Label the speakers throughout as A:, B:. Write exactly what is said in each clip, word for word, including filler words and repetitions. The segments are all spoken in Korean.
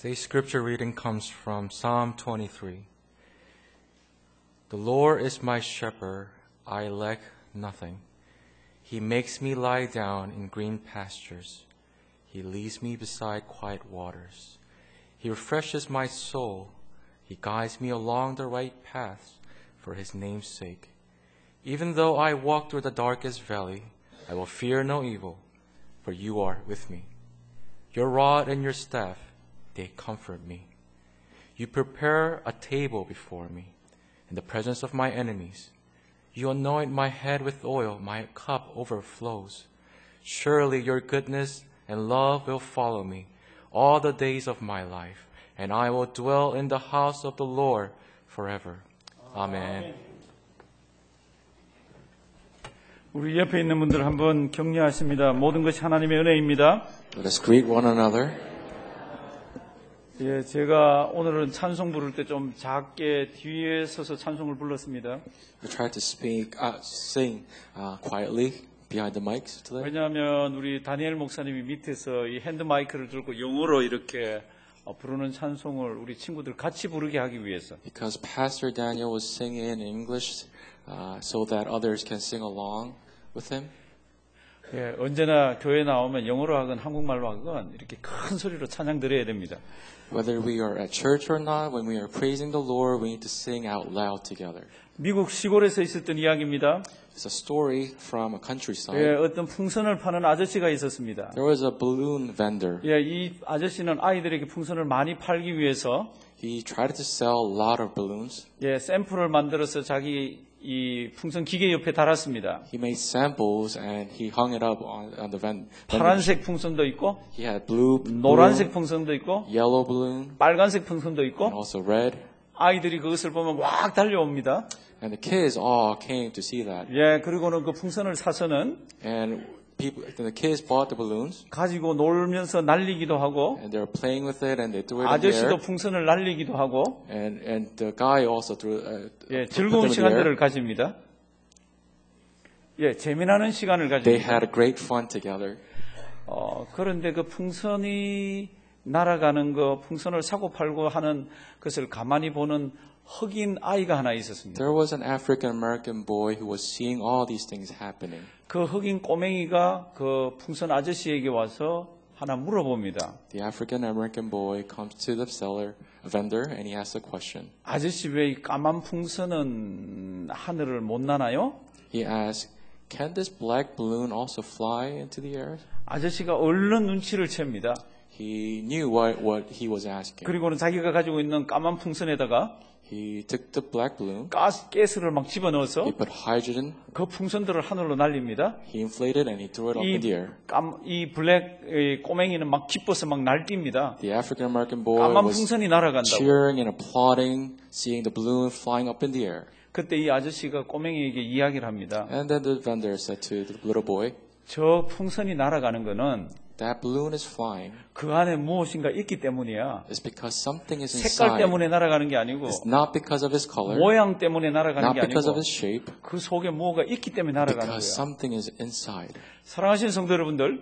A: Today's scripture reading comes from Psalm twenty-three. The Lord is my shepherd, I lack nothing. He makes me lie down in green pastures. He leads me beside quiet waters. He refreshes my soul. He guides me along the right paths for his name's sake. Even though I walk through the darkest valley, I will fear no evil, for you are with me. Your rod and your staff, they comfort me. You prepare a table before me in the presence of my enemies. You anoint my head with oil, my cup overflows. Surely your goodness and love will follow me all the days of my life, and I will dwell in the house of the Lord forever. Amen.
B: 우리 옆에 있는 분들 한번 격려하십니다. 모든 것이 하나님의 은혜입니다.
A: Let us greet one another.
B: 예, 제가 오늘은 찬송 부를 때 좀 작게 뒤에 서서 찬송을 불렀습니다.
A: We tried to speak, uh, sing uh, quietly behind the mics today.
B: 왜냐하면 우리 다니엘 목사님이 밑에서 이 핸드 마이크를 들고 영어로 이렇게 부르는 찬송을 우리 친구들 같이 부르게 하기 위해서.
A: Because Pastor Daniel was singing in English, uh, so that others can sing along with him.
B: 예, 언제나 교회 나오면 영어로 하건 한국말로 하건 이렇게 큰 소리로 찬양 드려야 됩니다.
A: Whether we are at church or not, when we are praising the Lord, we need to sing out loud together.
B: 미국 시골에서 있었던 이야기입니다.
A: It's a story from a countryside.
B: 예, 어떤 풍선을 파는 아저씨가 있었습니다.
A: There was a balloon vendor.
B: 예, 이 아저씨는 아이들에게 풍선을 많이 팔기 위해서
A: He tried to sell a lot of balloons.
B: 예, 샘플을 만들어서 자기 이 풍선 기계 옆에 달았습니다.
A: He made samples and he hung it up on, on the vent.
B: 파란색 풍선도 있고,
A: He had blue balloon,
B: 노란색 풍선도 있고,
A: yellow balloon,
B: 빨간색 풍선도 있고.
A: and also red.
B: 아이들이 그것을 보면 왁 달려옵니다.
A: And the kids all came to see that.
B: 예, 그리고는 그 풍선을 사서는
A: And people, the kids bought the balloons.
B: 가지고 놀면서 날리기도 하고,
A: And they were playing with it, and they threw it in the
B: 아저씨도
A: air.
B: 풍선을 날리기도 하고,
A: And and the guy also threw. Uh,
B: 예,
A: put them
B: 즐거운
A: in the air.
B: 시간들을 가집니다. 예, 재미나는 시간을
A: They
B: 가집니다.
A: had a great fun together.
B: 어, 그런데 그 풍선이 날아가는 거, 풍선을 사고 팔고 하는 것을 가만히 보는 흑인 아이가 하나 있었습니다.
A: There was an African American boy who was seeing all these things happening.
B: 그 흑인 꼬맹이가 그 풍선 아저씨에게 와서 하나 물어봅니다.
A: The African American boy comes to the seller, vendor, and he asks a question.
B: 아저씨 왜 이 까만 풍선은 하늘을 못 나나요?
A: He asks, "Can this black balloon also fly into the air?"
B: 아저씨가 얼른 눈치를 챕니다.
A: He knew what what he was asking.
B: 그리고는 자기가 가지고 있는 까만 풍선에다가
A: He took the black balloon.
B: 가스 가스를 막 집어넣어서
A: He put hydrogen.
B: 그 풍선들을 하늘로 날립니다.
A: He inflated and he threw it up in the air.
B: 이, 깜, 이 블랙 이 꼬맹이는 막 기뻐서 막 날뜁니다.
A: The African American boy
B: 까만
A: was
B: 풍선이 날아간다고.
A: cheering and applauding, seeing the balloon flying up in the air.
B: 그때 이 아저씨가 꼬맹이에게 이야기를 합니다.
A: And then the vendor said to the little boy,
B: 저 풍선이 날아가는 거는
A: "That balloon is flying.
B: 그 안에 무엇인가 있기 때문이야.
A: It's because something is
B: 색깔
A: inside.
B: 때문에 날아가는 게 아니고
A: It's not because of his color,
B: 모양 때문에 날아가는
A: not
B: 게
A: because of
B: 아니고
A: his shape,
B: 그 속에 뭐가 있기 때문에 날아가는 거야.
A: because something is inside."
B: 사랑하시는 성도 여러분들,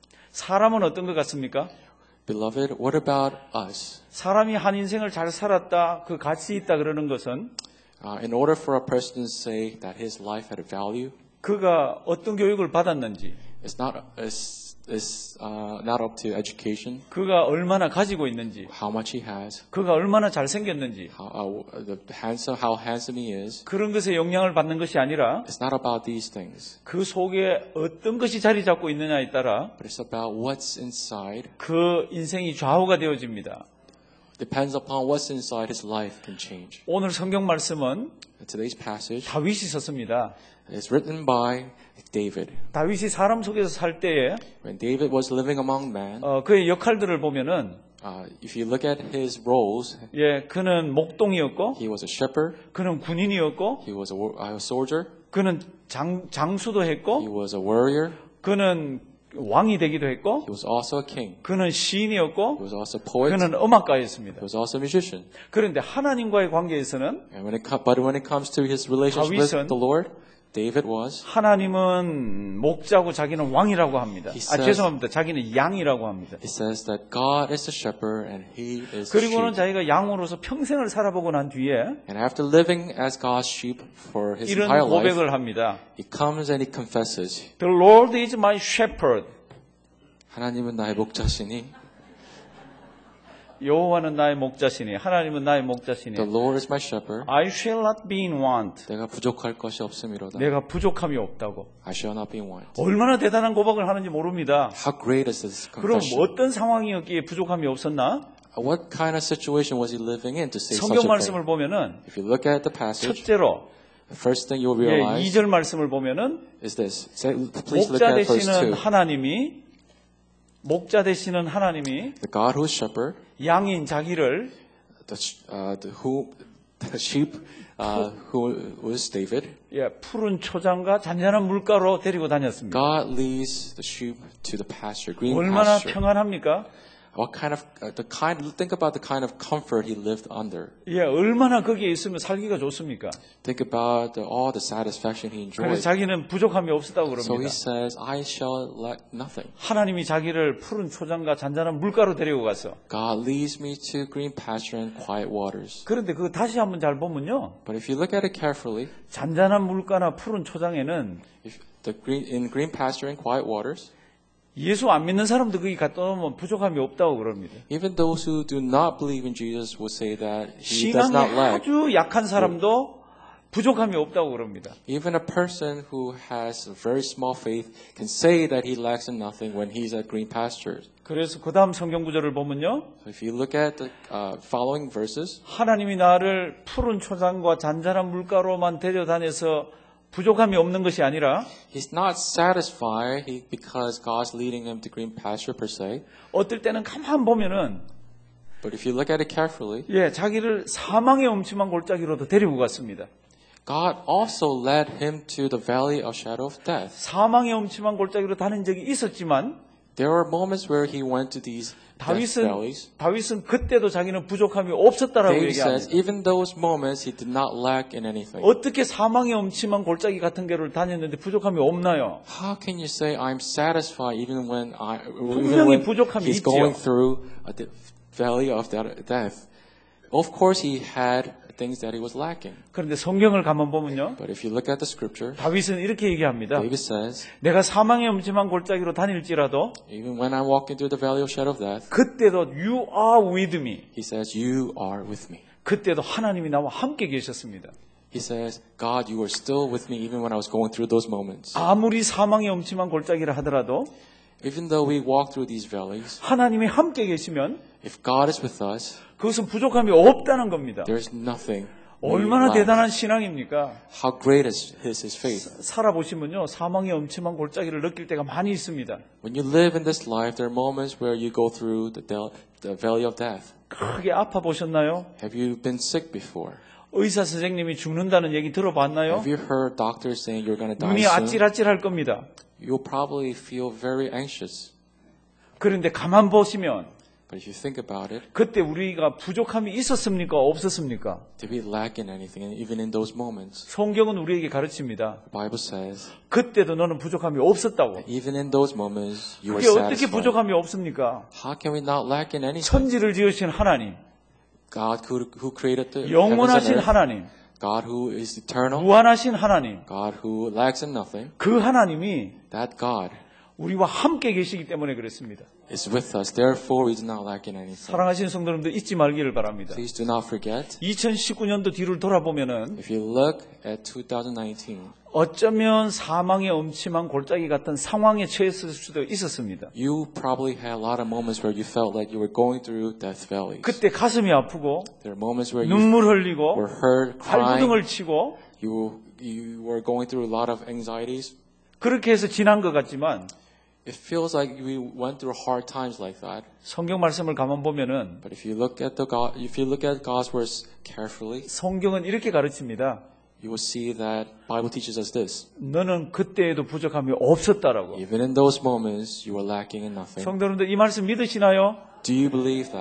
B: 사람은 어떤 것 같습니까?
A: Beloved, what about us?
B: 사람이 한 인생을 잘 살았다, 그 가치 있다 그러는 것은
A: Uh, in order for a person to say that his life had a value,
B: 그가 어떤 교육을 받았는지,
A: it's not it's, it's uh, not up to education,
B: 그가 얼마나 가지고 있는지,
A: how much he has,
B: 그가 얼마나 잘생겼는지,
A: how uh, the handsome how handsome he is.
B: 그런 것에 영향을 받는 것이 아니라
A: It's not about these things,
B: 그 속에 어떤 것이 자리 잡고 있느냐에 따라
A: but it's about what's inside.
B: 그 인생이 좌우가 되어집니다.
A: Depends upon what's inside, his life can change.
B: 오늘 성경 말씀은
A: Today's passage
B: 다윗이 썼습니다.
A: is written by David.
B: 다윗이 사람 속에서 살 때에
A: When David was living among men,
B: 어, 그의 역할들을 보면은
A: uh, if you look at his roles,
B: 예, 그는 목동이었고,
A: he was a shepherd,
B: 그는 군인이었고,
A: he was a, war- a soldier,
B: 그는 장, 장수도
A: he
B: 했고,
A: was a warrior,
B: 그는 왕이 되기도 했고,
A: he was also a king,
B: 그는
A: he
B: 시인이었고,
A: was also a poet,
B: 그는 음악가였습니다.
A: he was also a musician.
B: 그런데 하나님과의 관계에서는
A: And when it com- but when it comes to his relationship with
B: 다윗은
A: the Lord, David was.
B: 하나님은 목자고 자기는 왕이라고 합니다.
A: He
B: 아
A: says-
B: 죄송합니다. 자기는 양이라고 합니다.
A: It says that God is the shepherd and he is the
B: 그리고는
A: sheep.
B: 자기가 양으로서 평생을 살아보고 난 뒤에
A: And after living as God's sheep for his
B: 이런
A: entire life,
B: 고백을 합니다.
A: he comes and he confesses,
B: The Lord is my shepherd.
A: 하나님은 나의 목자시니,
B: 여호와는 나의 목자시니 하나님은 나의 목자시니
A: the Lord is my shepherd.
B: I shall not be in want.
A: 내가 부족할 것이 없음이로다.
B: 내가 부족함이 없다고.
A: I shall not be in want.
B: 얼마나 대단한 고백을 하는지 모릅니다.
A: How great is this
B: 그럼
A: confession?
B: 어떤 상황이었기에 부족함이 없었나?
A: What kind of situation was he living in to say such
B: 성경
A: a
B: 말씀을
A: thing?
B: 보면은
A: If you look at the passage,
B: 첫째로
A: the first thing you'll
B: 예,
A: realize
B: 이 절 말씀을 보면은
A: is this. Say, please look
B: 목자
A: at verse
B: 되시는
A: two.
B: 하나님이 목자 되시는 하나님이
A: The God who is shepherd,
B: 양인 자기를
A: the, sh- uh, the, who, the sheep uh, who was David,
B: 예, 푸른 초장과 잔잔한 물가로 데리고 다녔습니다.
A: God leads the sheep to the pasture, green
B: 얼마나
A: pasture.
B: 평안합니까?
A: What kind of uh, the kind? Think about the kind of comfort he lived under.
B: 예, 얼마나 거기에 있으면 살기가 좋습니까?
A: Think about the, all the satisfaction he
B: 그래서
A: enjoyed.
B: 자기는 부족함이 없었다고
A: So
B: 그럽니다.
A: he says, "I shall lack nothing."
B: 하나님이 자기를 푸른 초장과 잔잔한 물가로 데리고 가서
A: God leads me to green pasture and quiet waters.
B: 그런데 그거 다시 한번 잘 보면요.
A: But if you look at it carefully,
B: 잔잔한 물가나 푸른 초장에는
A: if the green in green pasture and quiet waters,
B: 예수 안 믿는 사람도 거기 갔다 오면 부족함이 없다고 그럽니다.
A: even those who do not believe in Jesus will say that he
B: 신앙이
A: does not lack.
B: 아주 약한 사람도 부족함이 없다고 그럽니다.
A: Even a person who has a very small faith can say that he lacks in nothing when he's at green pastures.
B: 그래서 그 다음 성경 구절을 보면요.
A: So if you look at the uh, following verses,
B: 하나님이 나를 푸른 초장과 잔잔한 물가로만 데려다녀서 부족함이 없는 것이 아니라
A: he's not satisfied he, because God's leading him to green pasture per se.
B: 어떨 때는 가만 보면은
A: But if you look at it carefully,
B: 예, 자기를 사망의 음침한 골짜기로도 데리고 갔습니다.
A: God also led him to the valley of shadow of death.
B: 사망의 음침한 골짜기로 다닌 적이 있었지만
A: There were moments where he went to these death
B: 다윗은
A: valleys.
B: 다윗은 그때도 자기는 부족함이 없었다라고
A: David says,
B: 얘기합니다.
A: even those moments, he did not lack in anything.
B: 어떻게 사망의 음침한 골짜기 같은 데를 다녔는데 부족함이 없나요?
A: How can you say I'm satisfied even when I even
B: 분명히
A: when
B: 부족함이
A: he's
B: 있지요.
A: going through a de- valley of death? Of course, he had things that he was lacking.
B: 그런데 성경을 가만 보면요.
A: But if you look at the scripture,
B: 다윗은 이렇게 얘기합니다.
A: David says,
B: 내가 사망의 음침한 골짜기로 다닐지라도
A: even when I'm walking through the valley of shadow of death,
B: 그때도 you are with me.
A: he says, you are with me.
B: 그때도 하나님이 나와 함께 계셨습니다.
A: He says, God, you are still with me even when I was going through those moments.
B: 아무리 사망의 음침한 골짜기라 하더라도
A: Even though we walk through these valleys,
B: 하나님이 함께 계시면
A: if God is with us,
B: 그것은 부족함이 없다는 겁니다.
A: there's nothing. we
B: 얼마나
A: lack.
B: 대단한 신앙입니까?
A: How great is his, his faith.
B: 살아보시면요. 사망의 음침한 골짜기를 느낄 때가 많이 있습니다.
A: When you live in this life, there are moments where you go through the, del- the valley of death.
B: 크게 아파 보셨나요?
A: Have you been sick before?
B: 의사 선생님이 죽는다는 얘기 들어봤나요?
A: Have you heard doctors saying you're going to die
B: 눈이
A: soon?
B: 아찔아찔할 겁니다.
A: You'll probably feel very anxious.
B: 그런데 가만 보시면
A: But if you think about it,
B: 그때 우리가 부족함이 있었습니까? 없었습니까?
A: did we lack in anything, and even in those moments?
B: 성경은 우리에게 가르칩니다.
A: The Bible says,
B: 그때도 너는 부족함이 없었다고.
A: even in those moments, you were
B: 그게 어떻게
A: satisfied.
B: 부족함이 없습니까?
A: How can we not lack in anything?
B: 천지를 지으신 하나님,
A: God who, who created the heavens and
B: 영원하신
A: earth,
B: 하나님,
A: God who is eternal,
B: 무한하신 하나님,
A: God who lacks in nothing,
B: 그 하나님이
A: that God
B: 우리와 함께 계시기 때문에 그렇습니다.
A: is with us. Therefore, we do not lack in anything.
B: 사랑하시는 성도님들 잊지 말기를 바랍니다.
A: Please do not forget.
B: 이천십구 년도 뒤를 돌아보면은
A: If you look at twenty nineteen,
B: 어쩌면 사망의 음침한 골짜기 같은 상황에 처했을 수도 있었습니다.
A: you probably had a lot of moments where you felt like you were going through death valleys.
B: 그때 가슴이 아프고
A: There are moments where you
B: 눈물 흘리고
A: were hurt, crying,
B: 발부둥을 치고
A: you, you were going through a lot of anxieties.
B: 그렇게 해서 지난 것 같지만
A: It feels like we went through hard times like that.
B: 성경 말씀을 가만 보면은
A: But if you look at the God, if you look at God's words carefully,
B: 성경은 이렇게 가르칩니다.
A: you will see that Bible teaches us this.
B: 너는 그때에도 부족함이 없었다라고.
A: Even in those moments, you were lacking in nothing.
B: 성도님들 이 말씀 믿으시나요?
A: Do you believe that?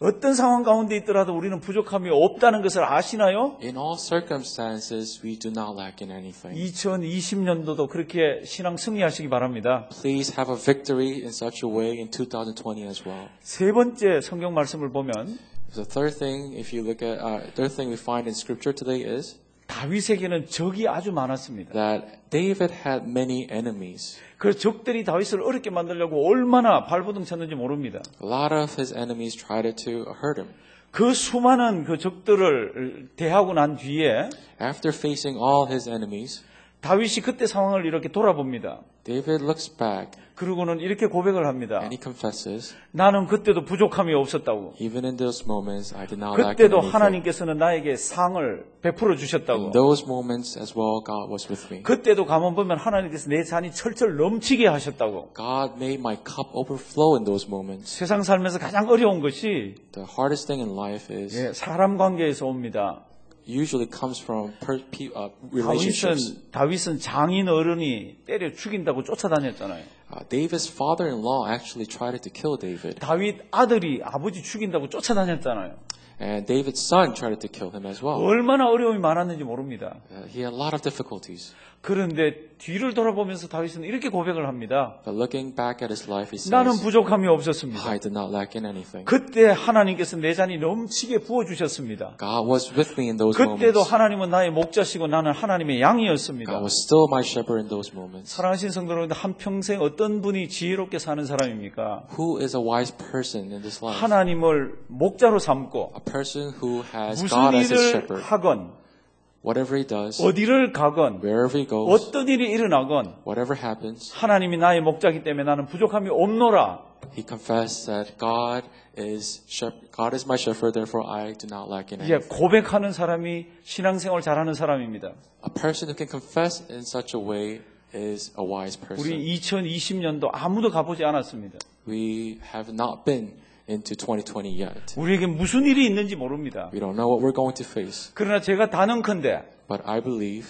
B: 어떤 상황 가운데 있더라도 우리는 부족함이 없다는 것을 아시나요?
A: In all circumstances, we do not lack in anything.
B: 이천이십 년도도 그렇게 신앙 승리하시기 바랍니다.
A: Please have a victory in such a way in twenty twenty as well.
B: 세 번째 성경 말씀을 보면
A: The third thing, if you look at, uh, third thing we find in Scripture today is
B: 다윗에게는 적이 아주 많았습니다.
A: that David had many enemies.
B: 그 적들이 다윗을 어렵게 만들려고 얼마나 발버둥 쳤는지 모릅니다.
A: A lot of his enemies tried to hurt him.
B: 그 수많은 그 적들을 대하고 난 뒤에
A: After facing all his enemies,
B: 다윗이 그때 상황을 이렇게 돌아봅니다.
A: David looks back
B: 그리고는 이렇게 고백을 합니다.
A: and he confesses,
B: 나는 그때도 부족함이 없었다고.
A: even in those moments, I did not lack in
B: 그때도
A: anything.
B: 하나님께서는 나에게 상을 베풀어 주셨다고.
A: In those moments as well, God was with me.
B: 그때도 가만 보면 하나님께서 내 잔이 철철 넘치게 하셨다고.
A: God made my cup overflow in those moments.
B: 세상 살면서 가장 어려운 것이
A: The hardest thing in life is
B: 예, 사람 관계에서 옵니다.
A: usually comes from per, pe, uh, relationships.
B: 다윗은, 다윗은 장인 어른이 때려 죽인다고 쫓아다녔잖아요.
A: Uh, David's father-in-law actually tried to kill David,
B: 다윗 아들이 아버지 죽인다고 쫓아다녔잖아요.
A: and David's son tried to kill him as well.
B: 얼마나 어려움이 많았는지 모릅니다.
A: Uh, he had a lot of difficulties.
B: 그런데 뒤를 돌아보면서 다윗은 이렇게 고백을 합니다.
A: But looking back at his life, he
B: 나는
A: says,
B: 부족함이 없었습니다.
A: I did not lack in anything.
B: 그때 하나님께서 내 잔이 넘치게 부어주셨습니다.
A: God was with me in those
B: 그때도
A: moments.
B: 하나님은 나의 목자시고 나는 하나님의 양이었습니다.
A: God was still my shepherd in those moments.
B: 사랑하신 성도 여러분, 한평생 어떤 분이 지혜롭게 사는 사람입니까?
A: Who is a wise person in this life?
B: 하나님을 목자로 삼고
A: A person who has
B: 무슨
A: God as his
B: 일을
A: shepherd.
B: 하건
A: Whatever he does,
B: 어디를 가건
A: wherever he goes,
B: 어떤 일이 일어나건
A: whatever happens,
B: 하나님이 나의 목자이기 때문에 나는 부족함이 없노라.
A: he confessed that God is shep- God is my shepherd, therefore I do not lack in
B: 이제
A: anything.
B: 고백하는 사람이 신앙생활 잘하는 사람입니다.
A: A person who can confess in such a way is a wise person.
B: 우리 이천이십 년도 아무도 가보지 않았습니다.
A: We have not been into twenty twenty yet.
B: 우리에게 무슨 일이 있는지 모릅니다.
A: We don't know what we're going to face,
B: 그러나 제가 단언컨대
A: but I believe,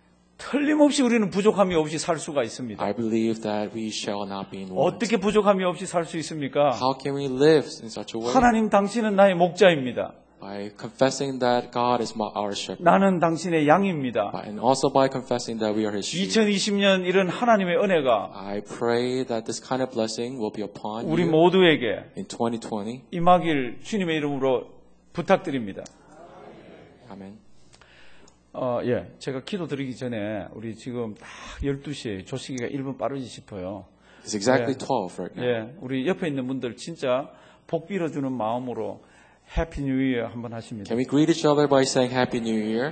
B: 틀림없이 우리는 부족함이 없이 살 수가 있습니다.
A: I believe that we shall not be in want.
B: 어떻게 부족함이 없이 살 수 있습니까?
A: How can we live in such a way?
B: 하나님 당신은 나의 목자입니다.
A: By confessing that God is my, our shepherd,
B: 나는 당신의 양입니다.
A: By- and also by confessing that we are His sheep.
B: 이천이십 년 이런 하나님의 은혜가
A: I pray that this kind of blessing will be upon
B: 우리
A: you
B: 모두에게
A: in twenty twenty.
B: 임하길 주님의 이름으로 부탁드립니다.
A: Amen.
B: 어, 예. 제가 기도 드리기 전에 우리 지금 딱 열두 시에 조식이가 일 분 빠르지 싶어요.
A: It's exactly
B: Yeah.
A: twelve right now.
B: 예. 우리 옆에 있는 분들 진짜 복 빌어주는 마음으로 해피 뉴 이어 한번 하십니다.
A: Can we greet each other by saying Happy New Year?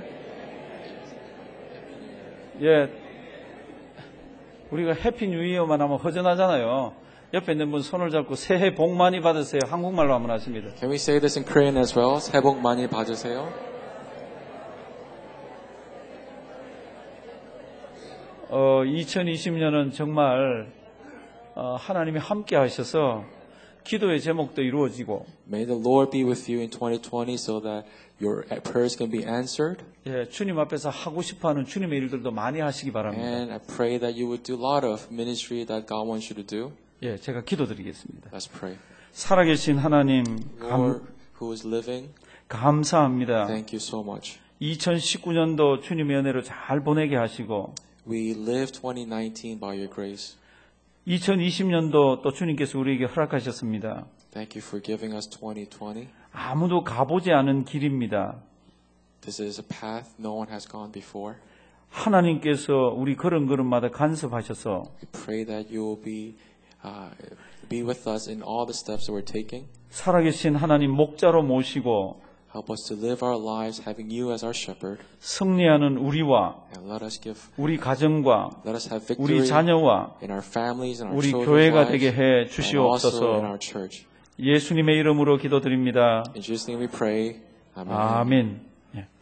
B: 예. 우리가 해피 뉴 이어만 하면 허전하잖아요. 옆에 있는 분 손을 잡고 새해 복 많이 받으세요. 한국말로 한번 하십니다.
A: Can we say this in Korean as well? 새해 복 많이 받으세요.
B: 어, 이천이십 년은 정말 어, 하나님이 함께 하셔서 기도의 제목도 이루어지고
A: May the Lord be with you in twenty twenty so that your prayers can be answered.
B: 예, 주님 앞에서 하고 싶어하는 주님의 일들도 많이 하시기 바랍니다.
A: And I pray that you would do a lot of ministry that God wants you to do.
B: 예, 제가 기도드리겠습니다.
A: Let's pray.
B: 살아계신 하나님 감,
A: Lord, who is living,
B: 감사합니다.
A: thank you so much.
B: 이천십구 년도 주님의 은혜로 잘 보내게 하시고
A: We live twenty nineteen by your grace.
B: 이천이십 년도 또 주님께서 우리에게 허락하셨습니다.
A: Thank you for giving us twenty twenty.
B: 아무도 가보지 않은 길입니다.
A: This is a path no one has gone before.
B: 하나님께서 우리 걸음걸음마다 간섭하셔서
A: We pray that you will be uh, be with us in all the steps that we're taking.
B: 살아계신 하나님 목자로 모시고
A: Help us to live our lives having you as our shepherd.
B: 승리하는 우리와
A: And let us give,
B: 우리 가정과
A: let us have
B: 우리
A: victory
B: 자녀와
A: in our families and our
B: 우리
A: children's
B: 교회가
A: lives,
B: 되게 해
A: and also in
B: 주시옵소서.
A: our church.
B: 예수님의 이름으로 기도드립니다.
A: In Jesus' name we pray. Amen.
B: 아멘.